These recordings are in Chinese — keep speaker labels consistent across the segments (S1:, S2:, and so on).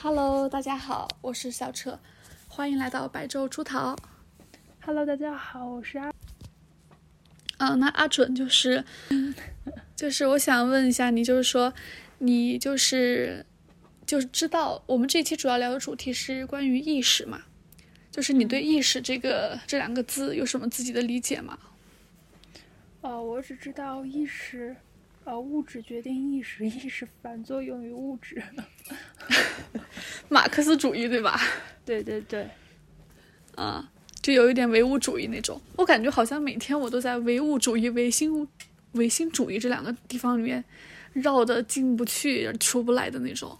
S1: Hello， 大家好，我是小扯，欢迎来到白昼出逃。
S2: Hello， 大家好，我是
S1: 那阿准就是我想问一下你，就是说你就是知道我们这一期主要聊的主题是关于意识嘛？就是你对意识这两个字有什么自己的理解吗？
S2: 我只知道意识，物质决定意识，意识反作用于物质。
S1: 马克思主义对吧？
S2: 对对对。
S1: 就有一点唯物主义那种。我感觉好像每天我都在唯物主义、唯心主义这两个地方里面绕的进不去、出不来的那种。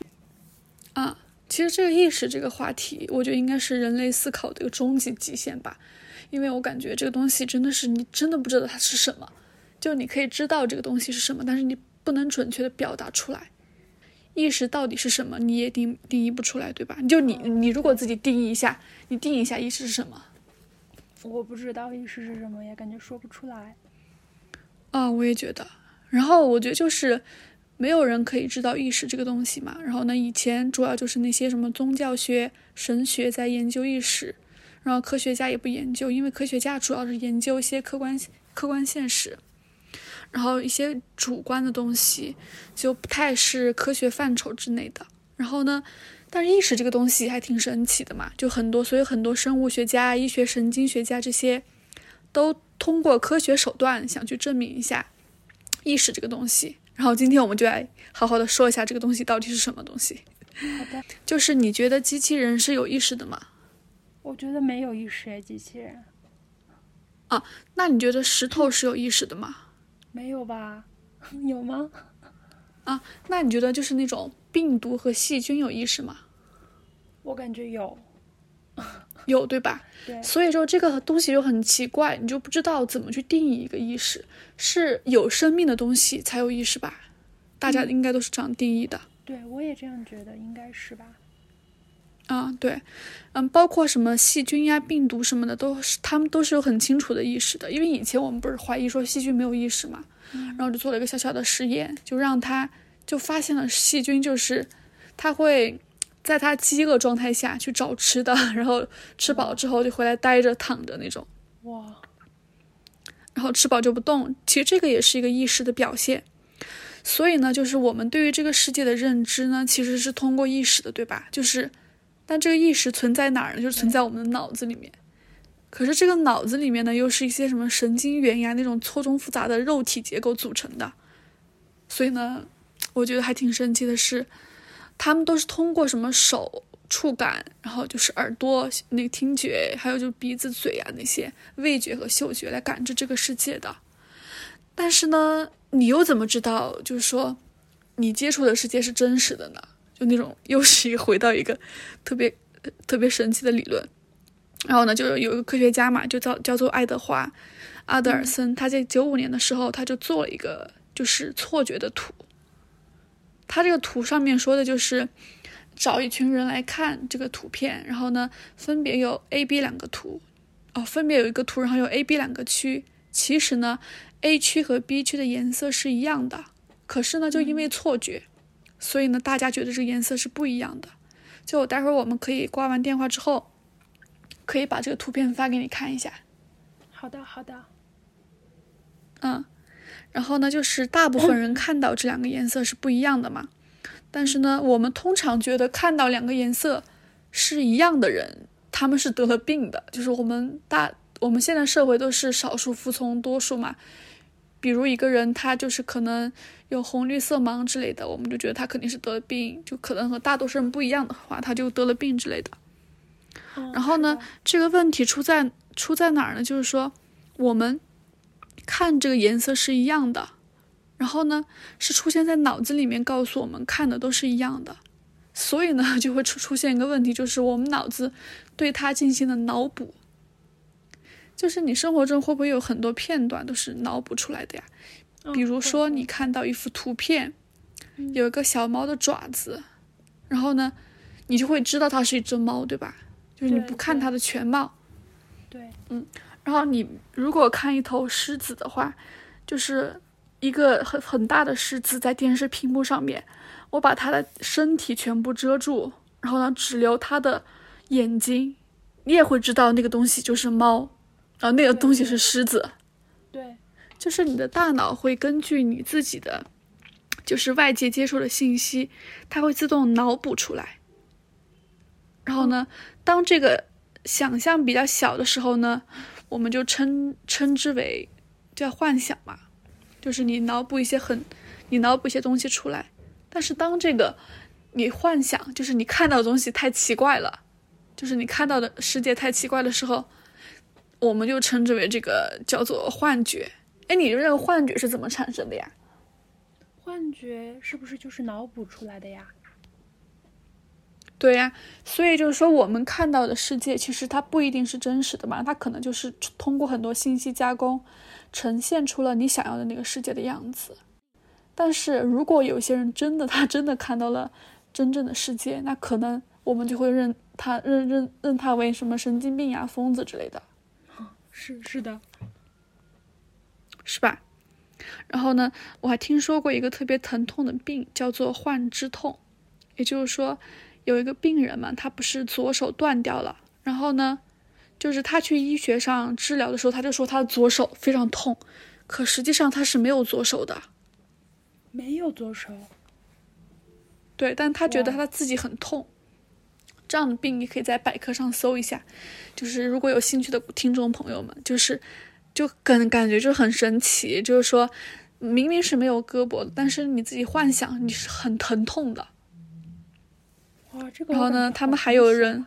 S1: 其实这个意识这个话题，我觉得应该是人类思考的一个终极极限吧。因为我感觉这个东西真的是你真的不知道它是什么，就你可以知道这个东西是什么，但是你不能准确的表达出来。意识到底是什么，你也定义不出来，对吧？你如果自己定义一下，你定义一下意识是什么？
S2: 我不知道意识是什么，也感觉说不出来。
S1: 我也觉得。然后我觉得就是没有人可以知道意识这个东西嘛。然后呢，以前主要就是那些什么宗教学、神学在研究意识，然后科学家也不研究，因为科学家主要是研究一些客观现实。然后一些主观的东西就不太是科学范畴之内的。然后呢，但是意识这个东西还挺神奇的嘛，所以很多生物学家、医学神经学家这些都通过科学手段想去证明一下意识这个东西。然后今天我们就来好好的说一下这个东西到底是什么东西。
S2: 好的。
S1: 就是你觉得机器人是有意识的吗？
S2: 我觉得没有意识机器人。
S1: 那你觉得石头是有意识的吗？
S2: 没有吧？有吗？
S1: 那你觉得就是那种病毒和细菌有意识吗？
S2: 我感觉有。
S1: 有对吧？
S2: 对。
S1: 所以说这个东西就很奇怪，你就不知道怎么去定义一个意识。是有生命的东西才有意识吧？大家应该都是这样定义的。
S2: 对，我也这样觉得，应该是吧。
S1: 对。包括什么细菌呀、病毒什么的，他们都是有很清楚的意识的。因为以前我们不是怀疑说细菌没有意识嘛，然后就做了一个小小的实验，就发现了细菌就是它会在它饥饿状态下去找吃的，然后吃饱之后就回来待着躺着那种。
S2: 哇。
S1: 然后吃饱就不动，其实这个也是一个意识的表现。所以呢，就是我们对于这个世界的认知呢，其实是通过意识的，对吧？但这个意识存在哪儿呢？就是存在我们的脑子里面。可是这个脑子里面呢，又是一些什么神经元呀，那种错综复杂的肉体结构组成的。所以呢，我觉得还挺神奇的是，他们都是通过什么手触感，然后就是耳朵那个听觉，还有就鼻子、嘴啊那些味觉和嗅觉来感知这个世界的。但是呢，你又怎么知道，就是说你接触的世界是真实的呢？就那种又是回到一个特别神奇的理论。然后呢，就有一个科学家嘛，就叫做爱德华·阿德尔森，他在95年的时候，他就做了一个就是错觉的图。他这个图上面说的就是找一群人来看这个图片，然后呢，分别有 A、B 两个图，分别有一个图，然后有 A、B 两个区。其实呢 ，A 区和 B 区的颜色是一样的，可是呢，就因为错觉，所以呢，大家觉得这个颜色是不一样的。就待会儿我们可以挂完电话之后，可以把这个图片发给你看一下。
S2: 好的，好的。
S1: 然后呢，就是大部分人看到这两个颜色是不一样的嘛。但是呢，我们通常觉得看到两个颜色是一样的人，他们是得了病的。就是我们现在社会都是少数服从多数嘛。比如一个人他就是可能有红绿色盲之类的，我们就觉得他肯定是得了病，就可能和大多数人不一样的话，他就得了病之类的。然后呢，这个问题出在哪儿呢？就是说我们看这个颜色是一样的，然后呢是出现在脑子里面告诉我们看的都是一样的。所以呢就会出现一个问题，就是我们脑子对它进行了脑补。就是你生活中会不会有很多片段都是脑补出来的呀？比如说你看到一幅图片，有一个小猫的爪子，然后呢你就会知道它是一只猫，对吧？就是你不看它的全貌。
S2: 对。
S1: 然后你如果看一头狮子的话，就是一个很大的狮子在电视屏幕上面， 我把他的身体全部遮住，然后呢只留他的眼睛，你也会知道那个东西就是猫，然后那个东西是狮子。
S2: 对，
S1: 就是你的大脑会根据你自己的就是外界接受的信息，它会自动脑补出来。然后呢，当这个想象比较小的时候呢，我们就称之为叫幻想嘛，就是你脑补一些东西出来。但是当这个你幻想，就是你看到的东西太奇怪了，就是你看到的世界太奇怪的时候，我们就称之为这个叫做幻觉。哎，你认为幻觉是怎么产生的呀？
S2: 幻觉是不是就是脑补出来的呀？
S1: 对呀，所以就是说我们看到的世界其实它不一定是真实的嘛，它可能就是通过很多信息加工呈现出了你想要的那个世界的样子。但是如果有些人他真的看到了真正的世界，那可能我们就会认他为什么神经病呀、疯子之类的。
S2: 是的，
S1: 是吧？然后呢，我还听说过一个特别疼痛的病，叫做幻肢痛。也就是说，有一个病人嘛，他不是左手断掉了，然后呢，就是他去医学上治疗的时候，他就说他的左手非常痛，可实际上他是没有左手的。
S2: 没有左手。
S1: 对，但他觉得他自己很痛。这样的病你可以在百科上搜一下，就是如果有兴趣的听众朋友们，就感觉就很神奇，就是说明明是没有胳膊的，但是你自己幻想你是很疼痛的。
S2: 哇，这个
S1: 然后呢，他们还有人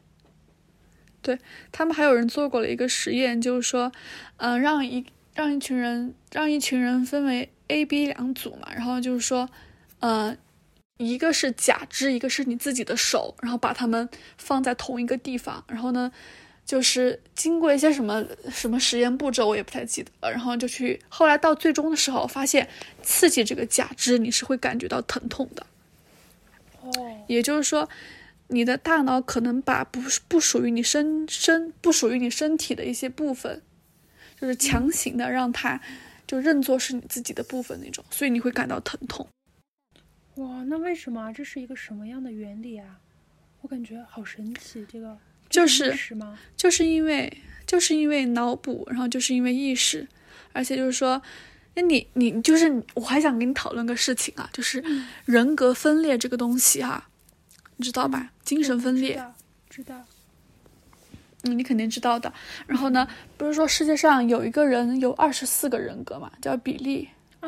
S1: 做过了一个实验，就是说让一群人分为 A、B 两组嘛，然后就是说一个是假肢，一个是你自己的手，然后把它们放在同一个地方，然后呢就是经过一些什么实验步骤我也不太记得了，然后后来到最终的时候发现刺激这个假肢你是会感觉到疼痛的。也就是说你的大脑可能把不属于你身体的一些部分，就是强行的让它就认作是你自己的部分那种，所以你会感到疼痛。
S2: 哇，那为什么这是一个什么样的原理啊？我感觉好神奇，这个
S1: 就是
S2: 意识吗？
S1: 就是因为脑补，然后就是因为意识，而且就是说你就是我还想跟你讨论个事情啊，就是人格分裂这个东西啊，你知道吧？精神分裂
S2: 知道。
S1: 你肯定知道的。然后呢，不是说世界上有一个人有24个人格嘛，叫比利。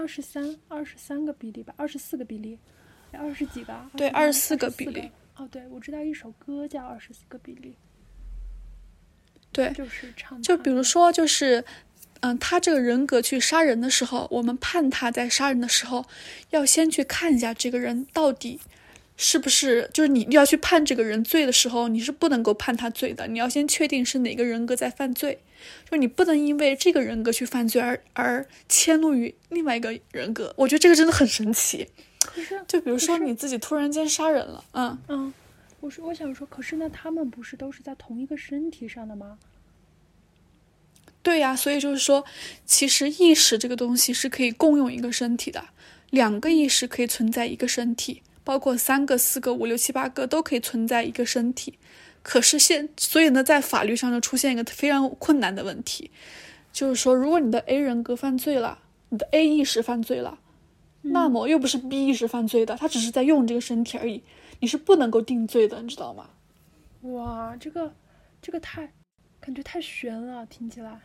S2: 23个比例吧，24个比例，20几个？
S1: 对，24个比例。
S2: 哦，对，我知道一首歌叫24个比例。
S1: 对，
S2: 就是唱。
S1: 就比如说，就是他这个人格去杀人的时候，我们判他在杀人的时候，要先去看一下这个人到底是不是，就是你要去判这个人罪的时候，你是不能够判他罪的，你要先确定是哪个人格在犯罪，就你不能因为这个人格去犯罪而迁怒于另外一个人格。我觉得这个真的很神奇。就比如说你自己突然间杀人了，
S2: 我想说，可是那他们不是都是在同一个身体上的吗？
S1: 对呀，所以就是说，其实意识这个东西是可以共用一个身体的，2个意识可以存在一个身体，包括3个、4个、5、6、7、8个都可以存在一个身体。可是所以呢，在法律上就出现一个非常困难的问题，就是说，如果你的 A 人格犯罪了，你的 A 意识犯罪了，那么又不是 B 意识犯罪的，他只是在用这个身体而已，你是不能够定罪的，你知道吗？
S2: 哇，这个感觉太悬了，听起来。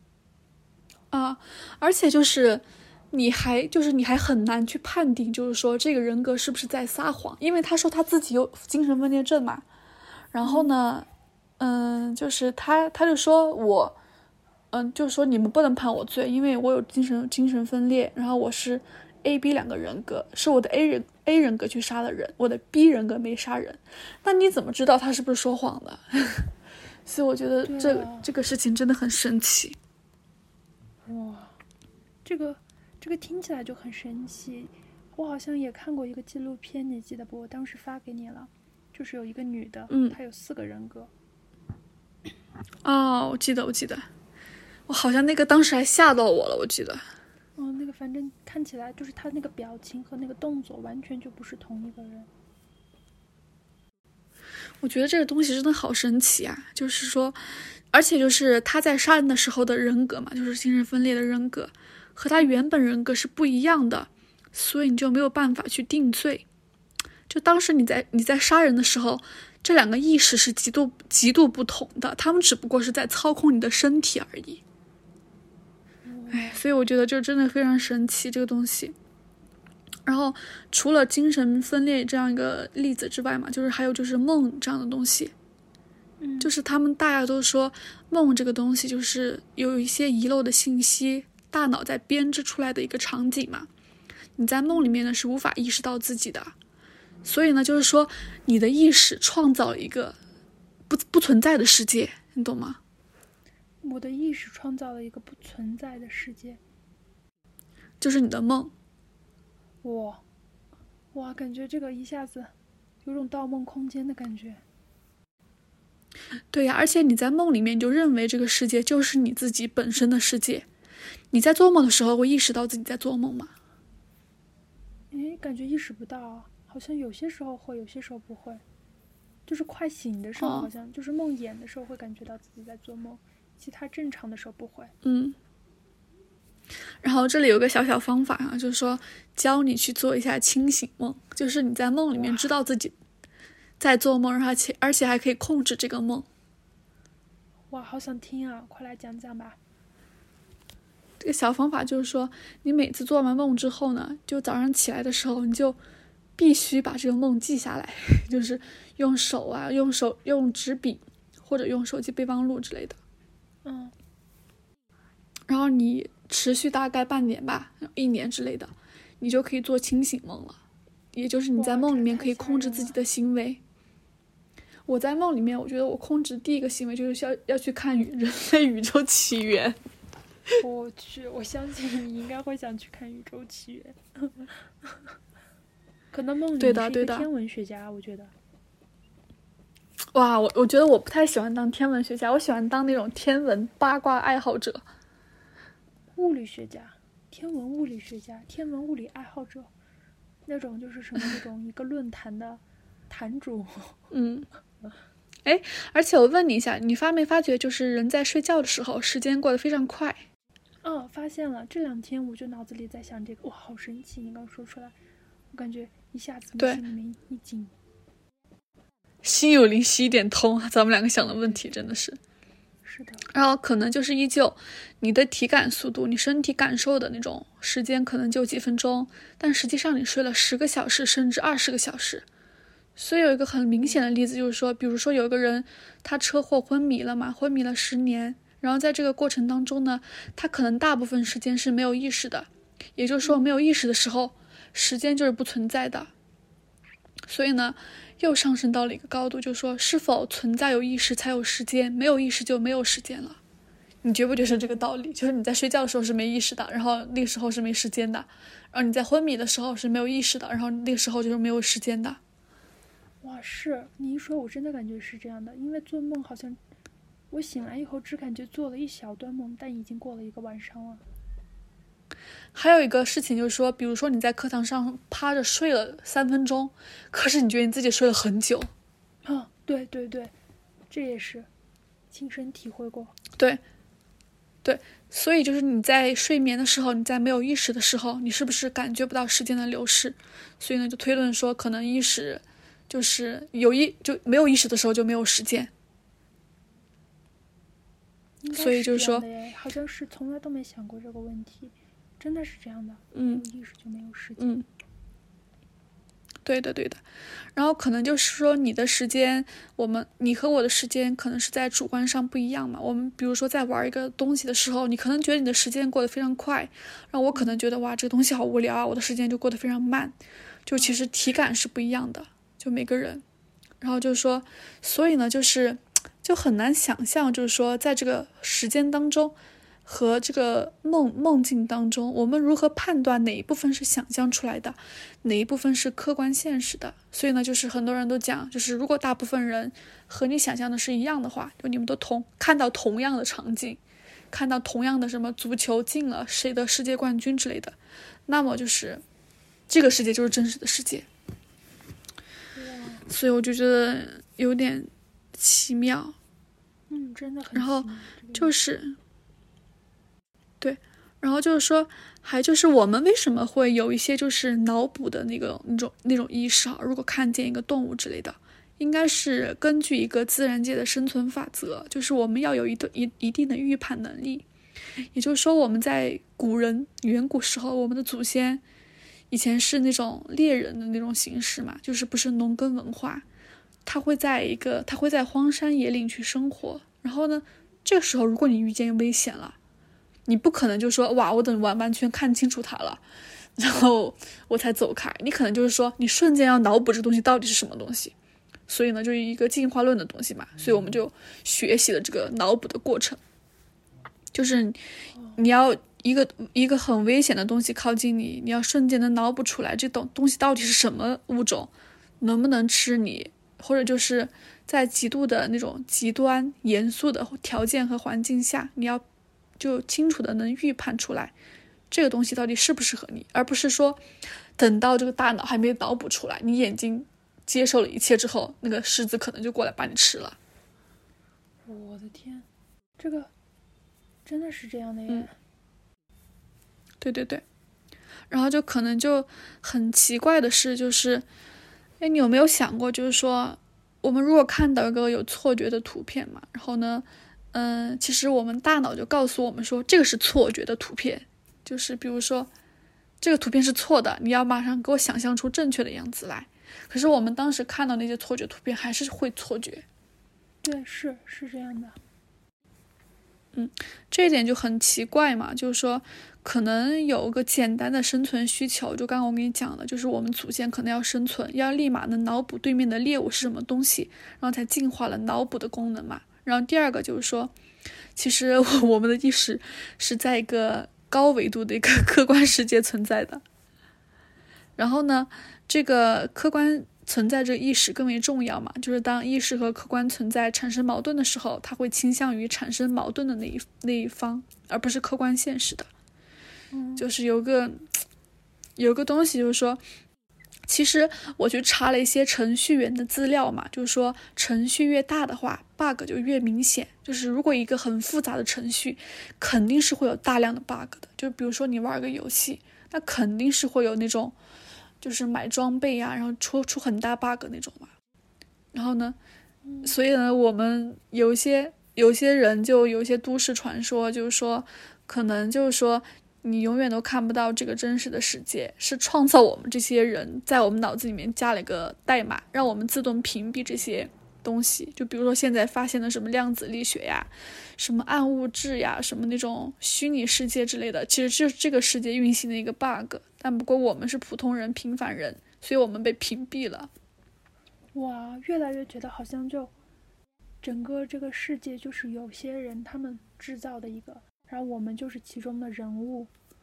S1: 而且就是你还很难去判定，就是说这个人格是不是在撒谎，因为他说他自己有精神分裂症嘛。然后呢，就是他就说我，就是说你们不能判我罪，因为我有精神分裂，然后我是 A、B 2个人格，是我的 A 人格去杀了人，我的 B 人格没杀人。那你怎么知道他是不是说谎的？所以我觉得这个事情真的很神奇。
S2: 哇，这个听起来就很神奇。我好像也看过一个纪录片，你记得不？我当时发给你了，就是有一个女的，她有4个人格。
S1: 我记得，我好像那个当时还吓到我了，我记得。
S2: 那个反正看起来就是他那个表情和那个动作完全就不是同一个人。
S1: 我觉得这个东西真的好神奇啊，就是说，而且就是他在杀人的时候的人格嘛，就是精神分裂的人格，和他原本人格是不一样的，所以你就没有办法去定罪。就当时你在杀人的时候，这两个意识是极度不同的，他们只不过是在操控你的身体而已。所以我觉得就真的非常神奇这个东西。然后除了精神分裂这样一个例子之外嘛，就是还有就是梦这样的东西。就是他们大家都说梦这个东西就是有一些遗漏的信息，大脑在编织出来的一个场景嘛。你在梦里面呢是无法意识到自己的，所以呢就是说你的意识创造了一个不存在的世界，你懂吗？
S2: 我的意识创造了一个不存在的世界，
S1: 就是你的梦。
S2: 哇，感觉这个一下子有种盗梦空间的感觉。
S1: 对呀，而且你在梦里面你就认为这个世界就是你自己本身的世界。你在做梦的时候会意识到自己在做梦吗？
S2: 感觉意识不到，好像有些时候会，有些时候不会。就是快醒的时候好像就是梦魇的时候会感觉到自己在做梦，其他正常的时候不会。
S1: 然后这里有个小方法啊，就是说教你去做一下清醒梦，就是你在梦里面知道自己在做梦，而且还可以控制这个梦。
S2: 哇，好想听啊，快来讲讲吧。
S1: 这个小方法就是说，你每次做完梦之后呢，就早上起来的时候你就必须把这个梦记下来，就是用手啊，用纸笔或者用手机备忘录之类的。然后你持续大概半年吧，1年之类的，你就可以做清醒梦了，也就是你在梦里面可以控制自己的行为。我在梦里面我觉得我控制第一个行为就是要去看人类宇宙起源。
S2: 我去，我相信你应该会想去看宇宙起源。可能梦里是一个天文学家，我觉得。
S1: 哇，我觉得我不太喜欢当天文学家，我喜欢当那种天文八卦爱好者。
S2: 物理学家，天文物理学家，天文物理爱好者，那种就是什么那种一个论坛的坛主。
S1: 而且我问你一下，你发没发觉就是人在睡觉的时候时间过得非常快？
S2: 发现了，这2天我就脑子里在想这个，哇，好神奇！你刚说出来，我感觉一下子心里面一紧，
S1: 心有灵犀一点通，咱们两个想的问题真的是。
S2: 是的。
S1: 然后可能就是依旧你的体感速度，你身体感受的那种时间可能就几分钟，但实际上你睡了10个小时甚至20个小时。所以有一个很明显的例子就是说，比如说有一个人他车祸昏迷了嘛，昏迷了10年，然后在这个过程当中呢，他可能大部分时间是没有意识的，也就是说没有意识的时候时间就是不存在的。所以呢又上升到了一个高度，就是说是否存在有意识才有时间，没有意识就没有时间了。你觉不觉得这个道理？就是你在睡觉的时候是没意识的，然后那个时候是没时间的，然后你在昏迷的时候是没有意识的，然后那个时候就是没有时间的。
S2: 哇，是你一说我真的感觉是这样的，因为做梦好像我醒来以后只感觉做了一小段梦，但已经过了1个晚上了。
S1: 还有一个事情就是说，比如说你在课堂上趴着睡了3分钟，可是你觉得你自己睡了很久。
S2: 对，这也是亲身体会过。
S1: 对，所以就是你在睡眠的时候，你在没有意识的时候，你是不是感觉不到时间的流逝？所以呢就推论说，可能意识就是就没有意识的时候就没有时间。所以就是说，
S2: 好像是从来都没想过这个问题，真的是这样的。没有意识就没有时间。
S1: 对的。然后可能就是说你的时间，你和我的时间可能是在主观上不一样嘛。我们比如说在玩一个东西的时候，你可能觉得你的时间过得非常快，然后我可能觉得哇这个东西好无聊啊，我的时间就过得非常慢，就其实体感是不一样的，就每个人。然后就是说，所以呢就很难想象，就是说在这个时间当中和这个梦境当中，我们如何判断哪一部分是想象出来的，哪一部分是客观现实的。所以呢就是很多人都讲，就是如果大部分人和你想象的是一样的话，就你们都看到同样的场景， 看到同样的什么足球进了谁的世界冠军之类的，那么就是这个世界就是真实的世界。所以我就觉得有点奇妙。
S2: 真的很奇妙。
S1: 然后就是对，然后就是说还就是我们为什么会有一些就是脑补的那种意识啊，如果看见一个动物之类的，应该是根据一个自然界的生存法则，就是我们要有一定的预判能力。也就是说，我们在远古时候，我们的祖先以前是那种猎人的那种形式嘛，就是不是农耕文化，他会在荒山野岭去生活。然后呢，这个时候如果你遇见危险了，你不可能就说哇，我等完全看清楚它了，然后我才走开。你可能就是说，你瞬间要脑补这东西到底是什么东西。所以呢，就是一个进化论的东西嘛，所以我们就学习了这个脑补的过程，就是你要一个很危险的东西靠近你，你要瞬间的脑补出来这东西到底是什么物种，能不能吃你，或者就是在极度的那种极端严肃的条件和环境下，你要就清楚的能预判出来这个东西到底适不适合你，而不是说等到这个大脑还没脑补出来，你眼睛接受了一切之后，那个狮子可能就过来把你吃了。
S2: 我的天，这个真的是这样的耶。
S1: 对对对。然后就可能就很奇怪的是，就是你有没有想过，就是说我们如果看到一个有错觉的图片嘛，然后呢其实我们大脑就告诉我们说这个是错觉的图片，就是比如说这个图片是错的，你要马上给我想象出正确的样子来。可是我们当时看到那些错觉图片还是会错觉。
S2: 对，是这样的。
S1: 这一点就很奇怪嘛，就是说可能有个简单的生存需求，就刚刚我跟你讲的，就是我们祖先可能要生存，要立马能脑补对面的猎物是什么东西，然后才进化了脑补的功能嘛。然后第二个就是说，其实我们的意识是在一个高维度的一个客观世界存在的。然后呢，这个客观存在这个意识更为重要嘛，就是当意识和客观存在产生矛盾的时候，它会倾向于产生矛盾的那一方，而不是客观现实的。就是有个东西，就是说其实我去查了一些程序员的资料嘛，就是说程序越大的话 bug 就越明显，就是如果一个很复杂的程序肯定是会有大量的 bug 的，就比如说你玩个游戏，那肯定是会有那种就是买装备啊，然后出很大 bug 那种嘛。然后呢，所以呢，我们有些人就有一些都市传说，就是说可能就是说你永远都看不到这个真实的世界，是创造我们这些人在我们脑子里面加了一个代码，让我们自动屏蔽这些东西。就比如说现在发现的什么量子力学呀，什么暗物质呀，什么那种虚拟世界之类的，其实就是这个世界运行的一个 bug， 但不过我们是普通人平凡人，所以我们被屏蔽了。
S2: 哇，越来越觉得好像就整个这个世界就是有些人他们制造的一个，然后我们就是其中的人物。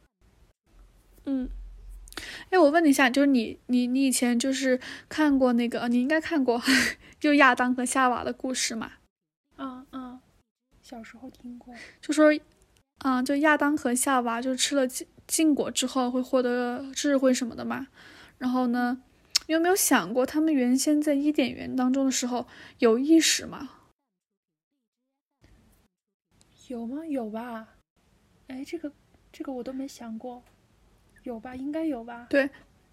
S1: 我问你一下，就是你以前就是看过那个，你应该看过就亚当和夏娃的故事嘛？
S2: 小时候听过。
S1: 就说就亚当和夏娃就吃了禁果之后会获得智慧什么的嘛。然后呢，你有没有想过他们原先在伊甸园当中的时候有意识吗？
S2: 有吗？有吧。这个我都没想过。有吧，应该有吧。
S1: 对，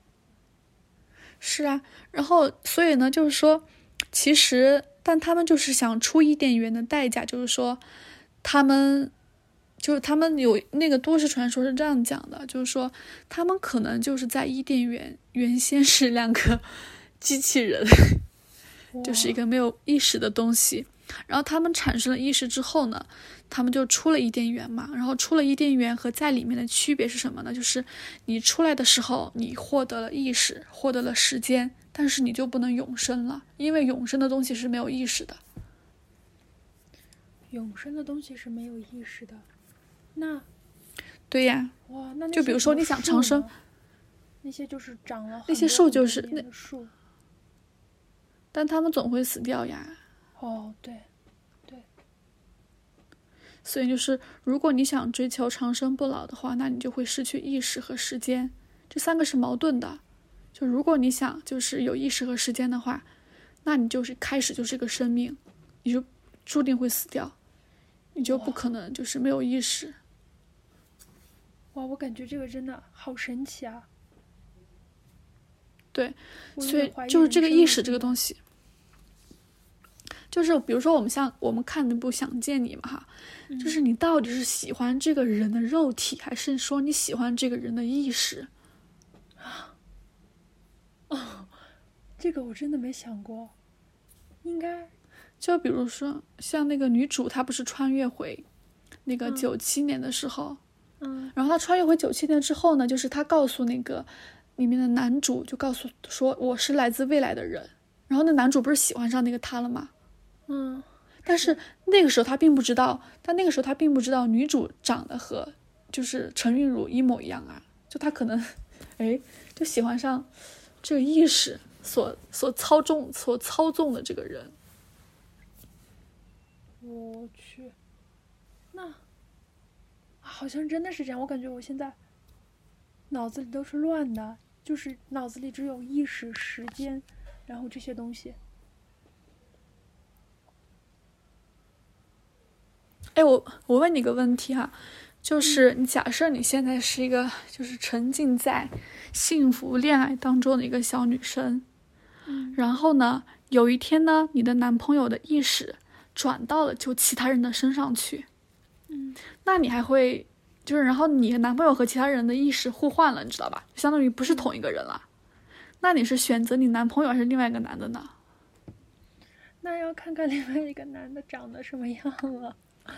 S1: 是啊。然后所以呢，就是说其实但他们就是想出伊甸园的代价，就是说他们有那个都市传说是这样讲的，就是说他们可能就是在伊甸园原先是两个机器人，就是一个没有意识的东西，然后他们产生了意识之后呢，他们就出了伊甸园嘛。然后出了伊甸园和在里面的区别是什么呢？就是你出来的时候你获得了意识，获得了时间，但是你就不能永生了，因为永生的东西是没有意识的。
S2: 永生的东西是没有意识的。那
S1: 对呀。
S2: 哇，那
S1: 就比如说你想长生，
S2: 那些就是长了
S1: 那些树就是
S2: 那树，
S1: 但他们总会死掉呀。
S2: 对。
S1: 所以就是如果你想追求长生不老的话，那你就会失去意识和时间，这三个是矛盾的。就如果你想就是有意识和时间的话，那你就是开始就是个生命，你就注定会死掉，你就不可能就是没有意识。
S2: 哇，我感觉这个真的好神奇啊。
S1: 对，所以就是这个意识这个东西，就是比如说我们看那部《想见你》嘛哈，就是你到底是喜欢这个人的肉体，还是说你喜欢这个人的意识？
S2: 哦，这个我真的没想过。应该
S1: 就比如说像那个女主，她不是穿越回那个97年的时候，然后她穿越回97年之后呢，就是她告诉那个里面的男主，就告诉说我是来自未来的人，然后那男主不是喜欢上那个她了吗？但是那个时候他并不知道，女主长得和就是陈韵如一模一样啊，就他可能就喜欢上这个意识所操纵的这个人。
S2: 我去，那好像真的是这样。我感觉我现在脑子里都是乱的，就是脑子里只有意识、时间，然后这些东西。
S1: 我问你个问题哈，就是你假设你现在是一个就是沉浸在幸福恋爱当中的一个小女生，然后呢，有一天呢，你的男朋友的意识转到了就其他人的身上去，那你还会就是然后你的男朋友和其他人的意识互换了，你知道吧？相当于不是同一个人了。那你是选择你男朋友还是另外一个男的呢？
S2: 那要看看另外一个男的长得什么样了。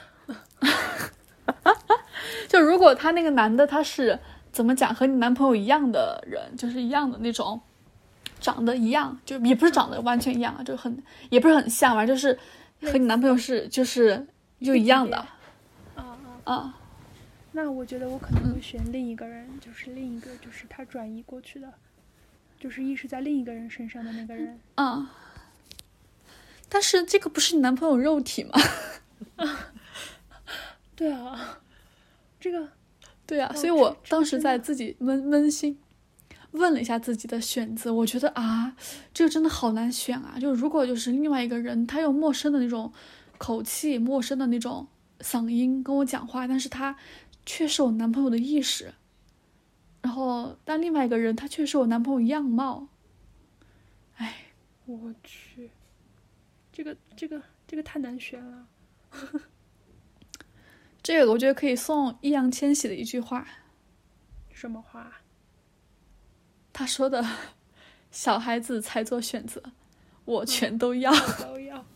S1: 就如果他那个男的他是怎么讲和你男朋友一样的人，就是一样的那种长得一样，就也不是长得完全一样，就很也不是很像吧，就是和你男朋友是就是就一样的。
S2: 那我觉得我可能会选另一个人，就是另一个就是他转移过去的，就是意识在另一个人身上的那个人。
S1: 但是这个不是你男朋友肉体吗？
S2: 对啊，这个
S1: 对啊，所以我当时在自己扪心问了一下自己的选择，我觉得这个真的好难选啊！就如果就是另外一个人，他有陌生的那种口气，陌生的那种嗓音跟我讲话，但是他却是我男朋友的意识，然后但另外一个人他却是我男朋友样貌，
S2: 我去，这个太难选了。
S1: 这个我觉得可以送易烊千玺的一句话。
S2: 什么话？
S1: 他说的小孩子才做选择，我全都要。
S2: 都要。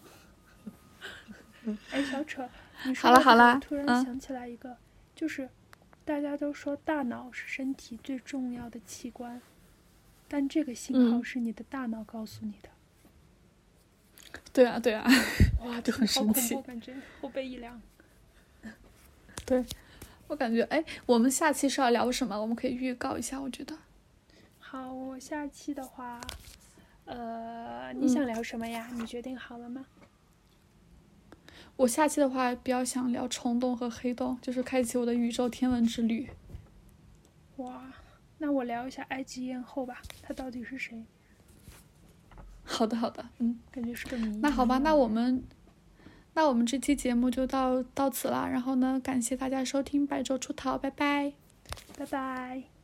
S2: 小扯，你说
S1: 好了，
S2: 我突然想起来一个，就是大家都说大脑是身体最重要的器官，但这个信号是你的大脑告诉你的。
S1: 对啊，
S2: 哇，
S1: 就很神奇，
S2: 好恐怖，感觉后背一凉。
S1: 对，我感觉我们下期是要聊什么？我们可以预告一下，我觉得。
S2: 好，我下期的话，你想聊什么呀？你决定好了吗？
S1: 我下期的话比较想聊虫洞和黑洞，就是开启我的宇宙天文之旅。
S2: 哇，那我聊一下埃及艳后吧，她到底是谁？
S1: 好的，
S2: 感觉是个谜。
S1: 那好吧，那我们这期节目就到此啦。然后呢，感谢大家收听百周出逃，拜拜，
S2: 拜拜。